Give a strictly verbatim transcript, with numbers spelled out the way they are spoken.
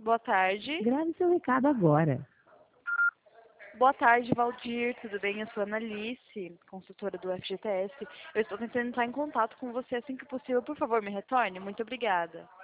Boa tarde. Grave seu recado agora. Boa tarde, Valdir. Tudo bem? Eu sou a Analice, consultora do F G T S. Eu estou tentando entrar em contato com você assim que possível. Por favor, me retorne. Muito obrigada.